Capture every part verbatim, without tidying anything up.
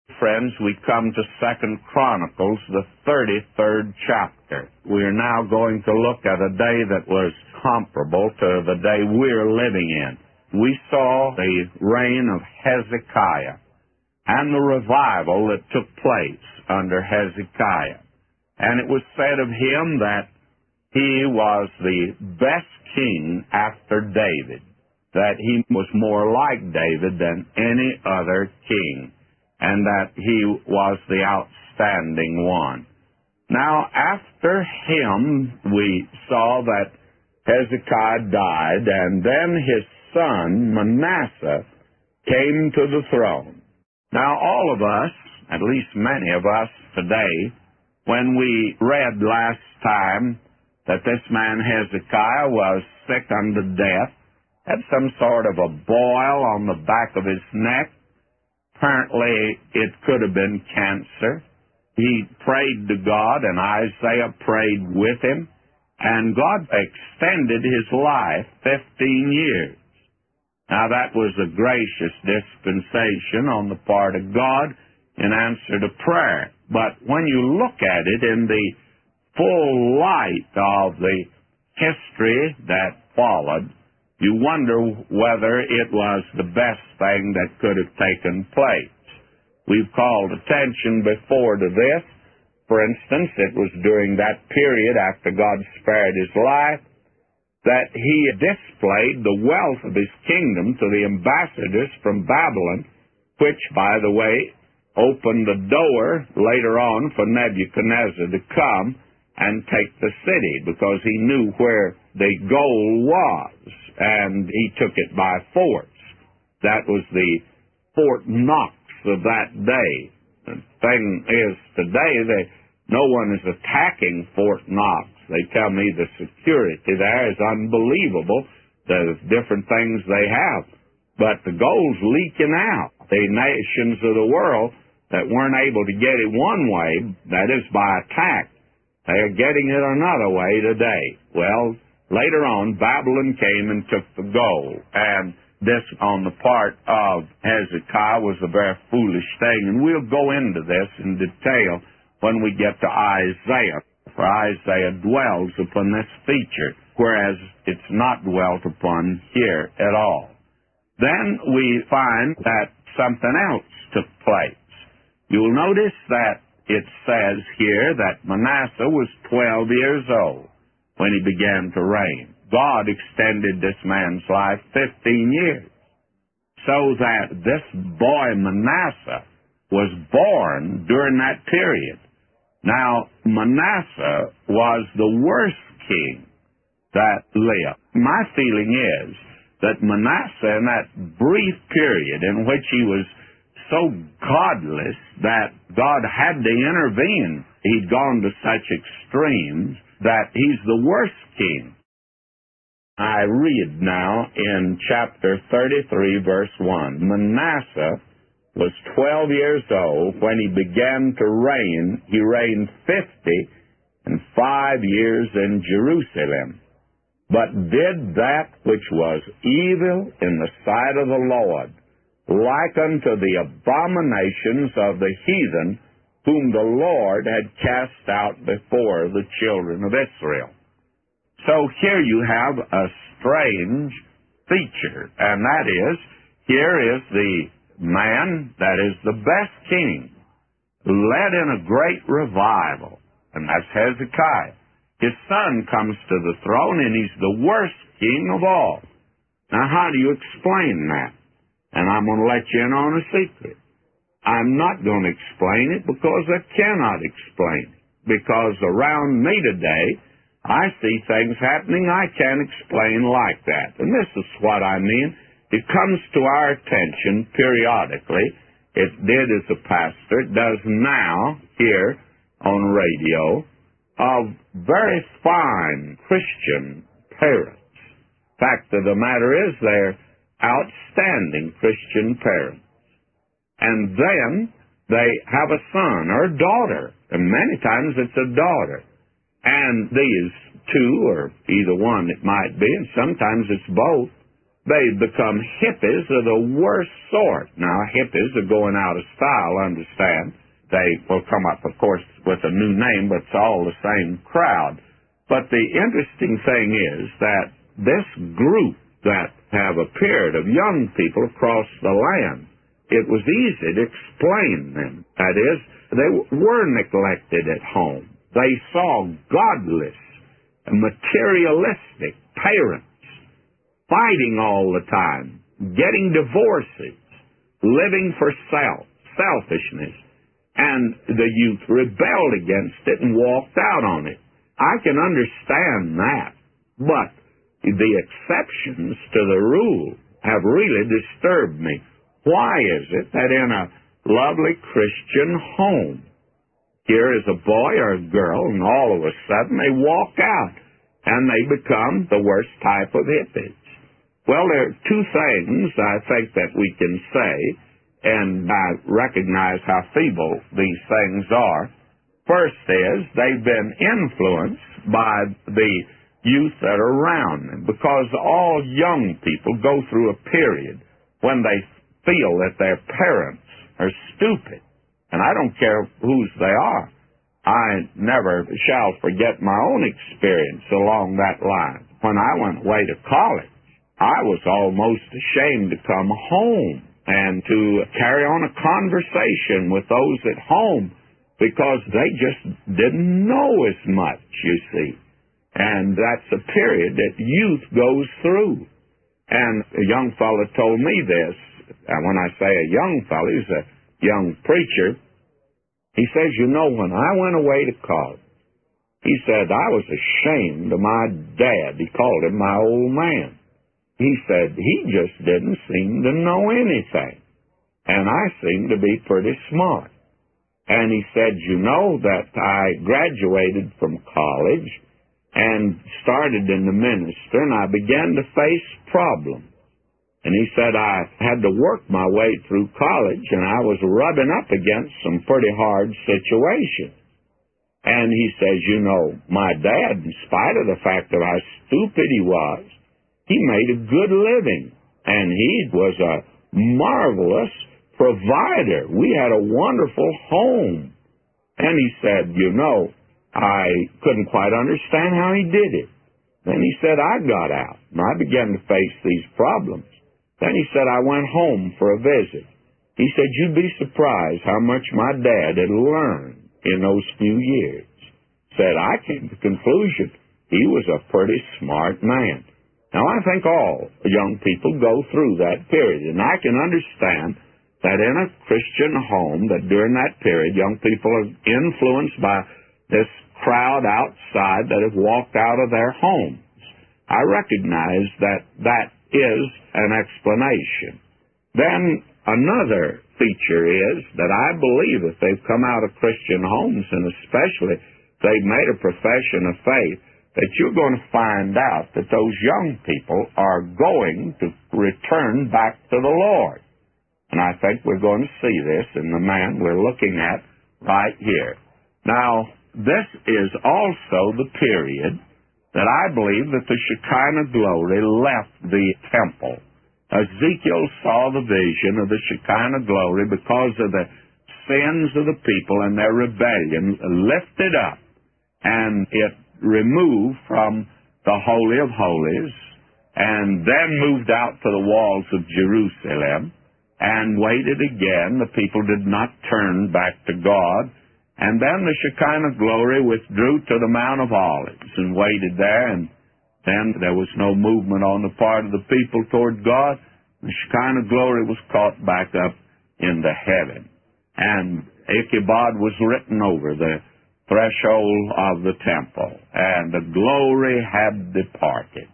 Friends, we come to Second Chronicles, the thirty-third chapter. We are now going to look at a day that was comparable to the day we're living in. We saw the reign of Hezekiah and the revival that took place under Hezekiah. And it was said of him that he was the best king after David, that he was more like David than any other king, and that he was the outstanding one. Now, after him, we saw that Hezekiah died, and then his son, Manasseh, came to the throne. Now, all of us, at least many of us today, when we read last time that this man Hezekiah was sick unto death, had some sort of a boil on the back of his neck. Apparently, it could have been cancer. He prayed to God, and Isaiah prayed with him, and God extended his life fifteen years. Now, that was a gracious dispensation on the part of God in answer to prayer. But when you look at it in the full light of the history that followed, you wonder whether it was the best thing that could have taken place. We've called attention before to this. For instance, it was during that period after God spared his life that he displayed the wealth of his kingdom to the ambassadors from Babylon, which, by the way, opened the door later on for Nebuchadnezzar to come and take the city, because he knew where the gold was, and he took it by force. That was the Fort Knox of that day. The thing is, today, they, no one is attacking Fort Knox. They tell me the security there is unbelievable, the different things they have. But the gold's leaking out. The nations of the world that weren't able to get it one way, that is by attack, they are getting it another way today. Well, later on, Babylon came and took the gold, and this on the part of Hezekiah was a very foolish thing, and we'll go into this in detail when we get to Isaiah, for Isaiah dwells upon this feature, whereas it's not dwelt upon here at all. Then we find that something else took place. You'll notice that it says here that Manasseh was twelve years old when he began to reign. God extended this man's life fifteen years, so that this boy Manasseh was born during that period. Now, Manasseh was the worst king that lived. My feeling is that Manasseh, in that brief period in which he was so godless that God had to intervene, he'd gone to such extremes that he's the worst king. I read now in chapter thirty-three, verse one. Manasseh was twelve years old when he began to reign. He reigned fifty and five years in Jerusalem, but did that which was evil in the sight of the Lord, like unto the abominations of the heathen, whom the Lord had cast out before the children of Israel. So here you have a strange feature, and that is, here is the man that is the best king, led in a great revival, and that's Hezekiah. His son comes to the throne, and he's the worst king of all. Now, how do you explain that? And I'm going to let you in on a secret. I'm not going to explain it because I cannot explain it. Because around me today, I see things happening I can't explain like that. And this is what I mean. It comes to our attention periodically. It did as a pastor. It does now here on radio, of very fine Christian parents. Fact of the matter is, they're outstanding Christian parents. And then they have a son or a daughter, and many times it's a daughter. And these two, or either one it might be, and sometimes it's both, They've become hippies of the worst sort. Now, hippies are going out of style, understand. They will come up, of course, with a new name, but it's all the same crowd. But the interesting thing is that this group that have appeared of young people across the land, it was easy to explain them. That is, they were neglected at home. They saw godless and materialistic parents fighting all the time, getting divorces, living for self, selfishness, and the youth rebelled against it and walked out on it. I can understand that, but the exceptions to the rule have really disturbed me. Why is it that in a lovely Christian home, here is a boy or a girl, and all of a sudden they walk out, and they become the worst type of hippies? Well, there are two things I think that we can say, and I recognize how feeble these things are. First is they've been influenced by the youth that are around them, because all young people go through a period when they feel that their parents are stupid. And I don't care whose they are. I never shall forget my own experience along that line. When I went away to college, I was almost ashamed to come home and to carry on a conversation with those at home, because they just didn't know as much, you see. And that's a period that youth goes through. And a young fellow told me this, and when I say a young fellow, he's a young preacher. He says, you know, when I went away to college, he said, I was ashamed of my dad. He called him my old man. He said, he just didn't seem to know anything. And I seemed to be pretty smart. And he said, you know, that I graduated from college and started in the ministry, and I began to face problems. And he said, I had to work my way through college, and I was rubbing up against some pretty hard situations. And he says, you know, my dad, in spite of the fact of how stupid he was, he made a good living, and he was a marvelous provider. We had a wonderful home. And he said, you know, I couldn't quite understand how he did it. Then he said, I got out, and I began to face these problems. Then he said, I went home for a visit. He said, you'd be surprised how much my dad had learned in those few years. Said, I came to the conclusion he was a pretty smart man. Now, I think all young people go through that period, and I can understand that in a Christian home, that during that period, young people are influenced by this crowd outside that have walked out of their homes. I recognize that that is an explanation. Then another feature is that I believe if they've come out of Christian homes, and especially they've made a profession of faith, that you're going to find out that those young people are going to return back to the Lord. And I think we're going to see this in the man we're looking at right here. Now, this is also the period that I believe that the Shekinah glory left the temple. Ezekiel saw the vision of the Shekinah glory because of the sins of the people and their rebellion lifted up, and it removed from the Holy of Holies, and then moved out to the walls of Jerusalem, and waited again. The people did not turn back to God. And then the Shekinah glory withdrew to the Mount of Olives and waited there, and then there was no movement on the part of the people toward God. The Shekinah glory was caught back up into heaven. And Ichabod was written over the threshold of the temple, and the glory had departed.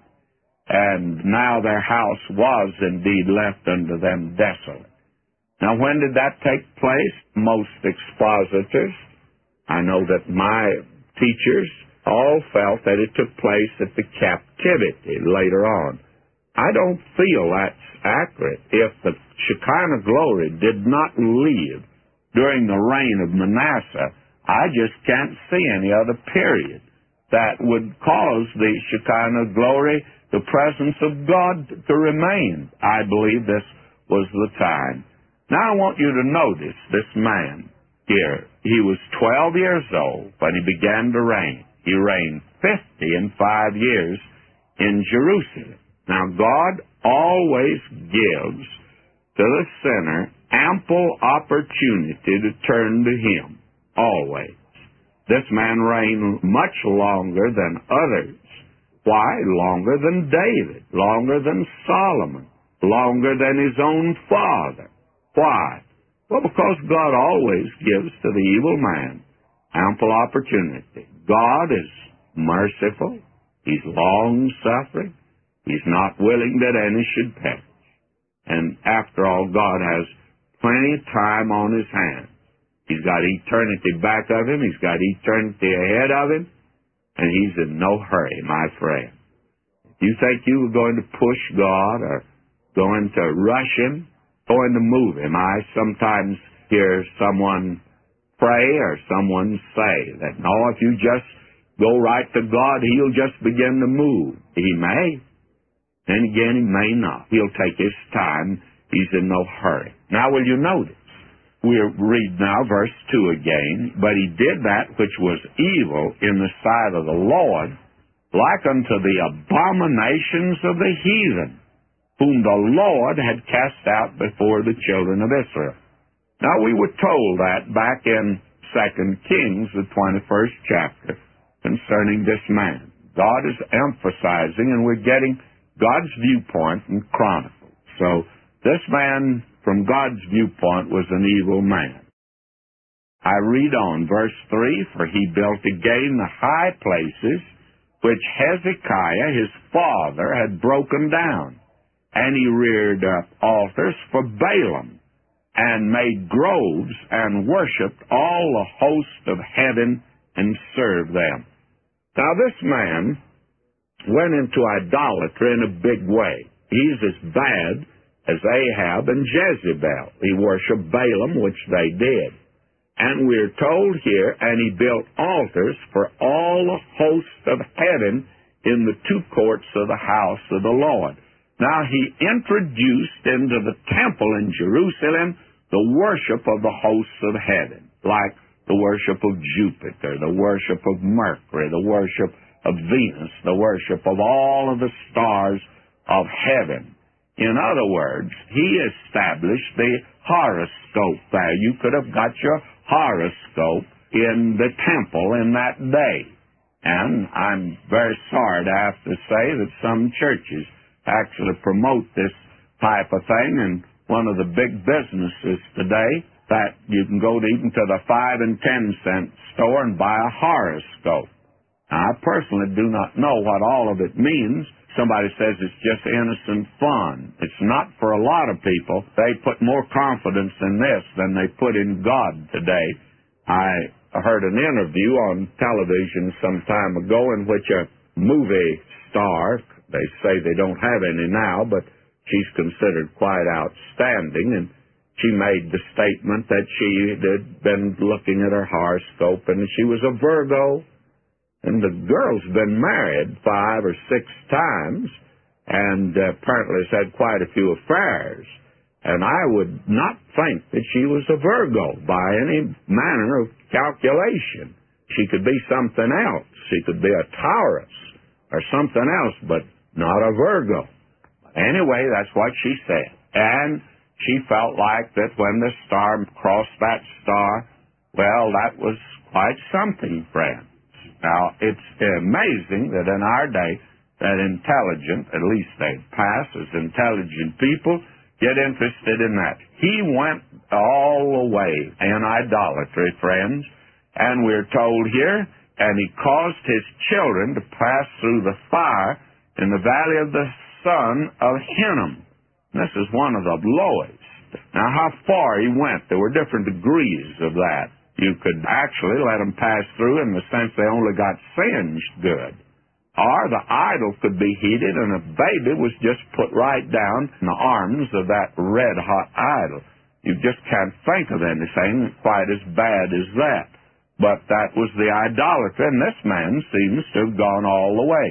And now their house was indeed left unto them desolate. Now, when did that take place? Most expositors, I know that my teachers all felt that it took place at the captivity later on. I don't feel that's accurate. If the Shekinah glory did not leave during the reign of Manasseh, I just can't see any other period that would cause the Shekinah glory the presence of God to remain. I believe this was the time. Now I want you to notice this man here. He was twelve years old when he began to reign. He reigned fifty and five years in Jerusalem. Now God always gives to the sinner ample opportunity to turn to Him. Always. This man reigned much longer than others. Why? Longer than David, longer than Solomon, longer than his own father. Why? Well, because God always gives to the evil man ample opportunity. God is merciful. He's long-suffering. He's not willing that any should perish. And after all, God has plenty of time on His hands. He's got eternity back of Him. He's got eternity ahead of Him. And He's in no hurry, my friend. If you think you were going to push God or going to rush Him, going to move Him, I sometimes hear someone pray or someone say that, no, if you just go right to God, He'll just begin to move. He may. Then again, He may not. He'll take His time. He's in no hurry. Now, will you notice? We'll read now verse two again. But He did that which was evil in the sight of the Lord, like unto the abominations of the heathen, whom the Lord had cast out before the children of Israel. Now, we were told that back in Second Kings, the twenty-first chapter, concerning this man. God is emphasizing, and we're getting God's viewpoint in Chronicles. So, this man, from God's viewpoint, was an evil man. I read on, verse three, for he built again the high places which Hezekiah, his father, had broken down. And he reared up altars for Baalim, and made groves, and worshipped all the host of heaven, and served them. Now this man went into idolatry in a big way. He's as bad as Ahab and Jezebel. He worshipped Baalim, which they did. And we're told here, and he built altars for all the hosts of heaven in the two courts of the house of the Lord. Now he introduced into the temple in Jerusalem the worship of the hosts of heaven, like the worship of Jupiter, the worship of Mercury, the worship of Venus, the worship of all of the stars of heaven. In other words, he established the horoscope there. You could have got your horoscope in the temple in that day. And I'm very sorry to have to say that some churches actually promote this type of thing, and one of the big businesses today that you can go to even to the five and ten cent store and buy a horoscope. Now, I personally do not know what all of it means. Somebody says it's just innocent fun. It's not for a lot of people. They put more confidence in this than they put in God today. I heard an interview on television some time ago in which a movie star, they say they don't have any now, but she's considered quite outstanding, and she made the statement that she had been looking at her horoscope and she was a Virgo. And the girl's been married five or six times, and uh, apparently has had quite a few affairs. And I would not think that she was a Virgo by any manner of calculation. She could be something else. She could be a Taurus or something else, but not a Virgo. Anyway, that's what she said. And she felt like that when the star crossed that star, well, that was quite something, friend. Now, it's amazing that in our day, that intelligent, at least they pass as intelligent people, get interested in that. He went all the way in idolatry, friends, and we're told here, and he caused his children to pass through the fire in the valley of the son of Hinnom. This is one of the lowest. Now, how far he went, there were different degrees of that. You could actually let them pass through in the sense they only got singed good. Or the idol could be heated and a baby was just put right down in the arms of that red-hot idol. You just can't think of anything quite as bad as that. But that was the idolatry, and this man seems to have gone all the way.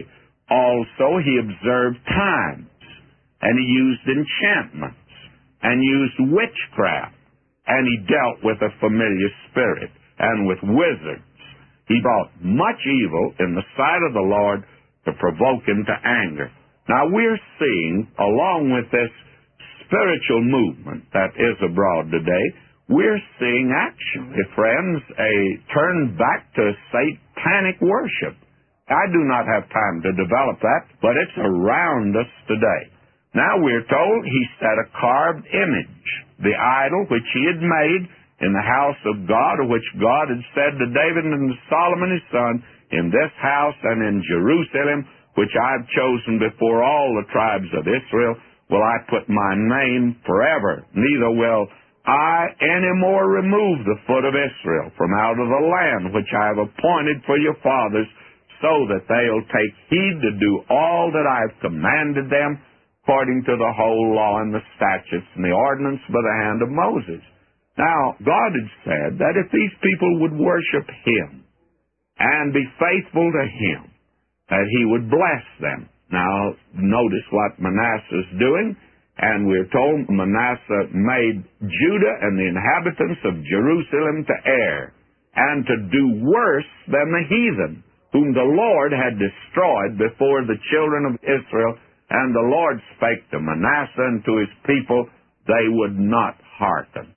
Also, he observed times, and he used enchantments, and used witchcraft, and he dealt with a familiar spirit, and with wizards. He brought much evil in the sight of the Lord to provoke him to anger. Now, we're seeing, along with this spiritual movement that is abroad today, we're seeing actually, friends, a turn back to satanic worship. I do not have time to develop that, but it's around us today. Now we're told he set a carved image, the idol which he had made in the house of God, of which God had said to David and to Solomon his son, in this house and in Jerusalem, which I've chosen before all the tribes of Israel, will I put my name forever. Neither will I any more remove the foot of Israel from out of the land which I have appointed for your fathers, so that they'll take heed to do all that I have commanded them, according to the whole law and the statutes and the ordinance by the hand of Moses. Now, God had said that if these people would worship him and be faithful to him, that he would bless them. Now, notice what Manasseh is doing, and we're told Manasseh made Judah and the inhabitants of Jerusalem to err, and to do worse than the heathen, whom the Lord had destroyed before the children of Israel. And the Lord spake to Manasseh and to his people, they would not hearken.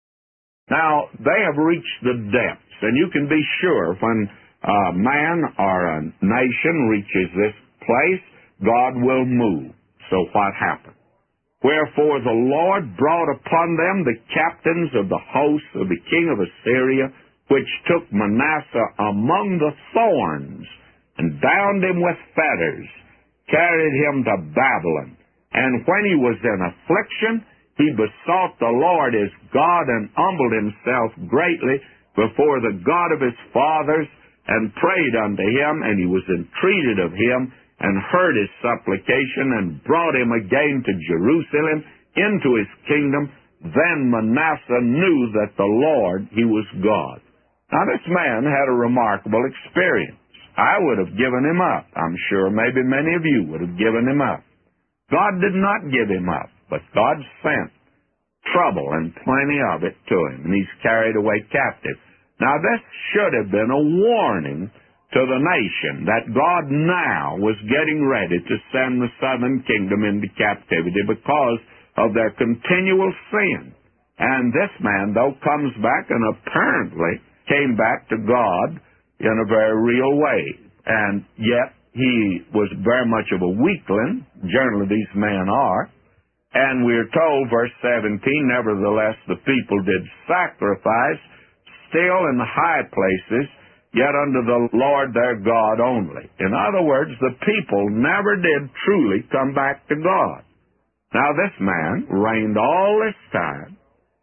Now, they have reached the depths, and you can be sure when a man or a nation reaches this place, God will move. So what happened? Wherefore the Lord brought upon them the captains of the hosts of the king of Assyria, which took Manasseh among the thorns, and bound him with fetters, carried him to Babylon. And when he was in affliction, he besought the Lord his God, and humbled himself greatly before the God of his fathers, and prayed unto him, and he was entreated of him, and heard his supplication, and brought him again to Jerusalem, into his kingdom. Then Manasseh knew that the Lord, he was God. Now, this man had a remarkable experience. I would have given him up. I'm sure maybe many of you would have given him up. God did not give him up, but God sent trouble and plenty of it to him, and he's carried away captive. Now, this should have been a warning to the nation that God now was getting ready to send the southern kingdom into captivity because of their continual sin. And this man, though, comes back and apparently came back to God in a very real way. And yet he was very much of a weakling. Generally, these men are. And we're told, verse seventeen, nevertheless the people did sacrifice, still in the high places, yet unto the Lord their God only. In other words, the people never did truly come back to God. Now, this man reigned all this time,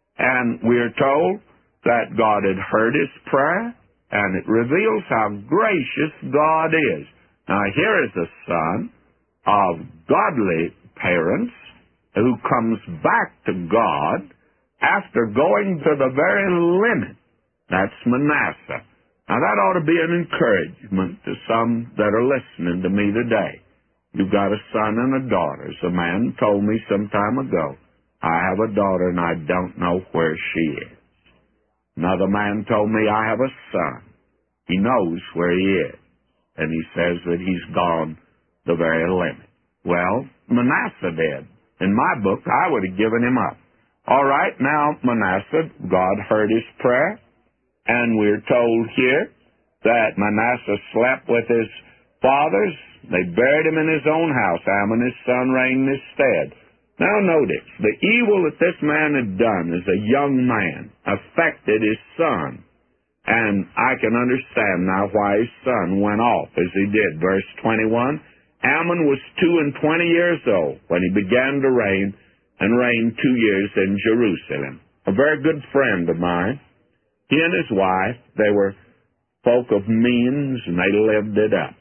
and we're told that God had heard his prayer, and it reveals how gracious God is. Now, here is a son of godly parents who comes back to God after going to the very limit. That's Manasseh. Now, that ought to be an encouragement to some that are listening to me today. You've got a son and a daughter. As a man told me some time ago, I have a daughter and I don't know where she is. Another man told me, I have a son. He knows where he is. And he says that he's gone the very limit. Well, Manasseh did. In my book, I would have given him up. All right, now, Manasseh, God heard his prayer. And we're told here that Manasseh slept with his fathers. They buried him in his own house. Amon, his son, reigned in his stead. Now notice, the evil that this man had done as a young man affected his son. And I can understand now why his son went off as he did. Verse twenty-one, Amon was two and twenty years old when he began to reign, and reigned two years in Jerusalem. A very good friend of mine. He and his wife, they were folk of means, and they lived it up.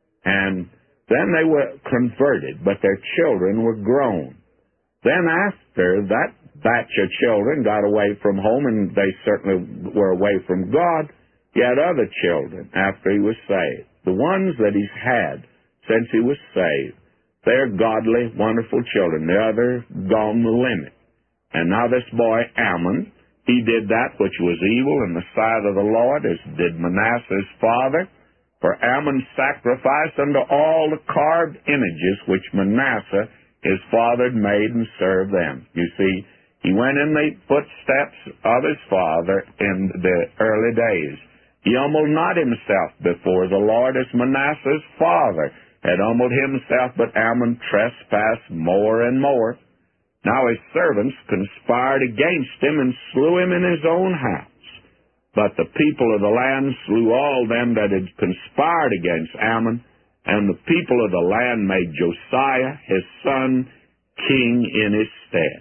And then they were converted, but their children were grown. Then after that batch of children got away from home, and they certainly were away from God, he had other children after he was saved. The ones that he's had since he was saved. They're godly, wonderful children. The other gone the limit. And now this boy Ammon, he did that which was evil in the sight of the Lord, as did Manasseh his father. For Ammon sacrificed unto all the carved images which Manasseh his father had made, and served them. You see, he went in the footsteps of his father in the early days. He humbled not himself before the Lord as Manasseh's father had humbled himself, but Ammon trespassed more and more. Now his servants conspired against him and slew him in his own house. But the people of the land slew all them that had conspired against Ammon, and the people of the land made Josiah his son king in his stead.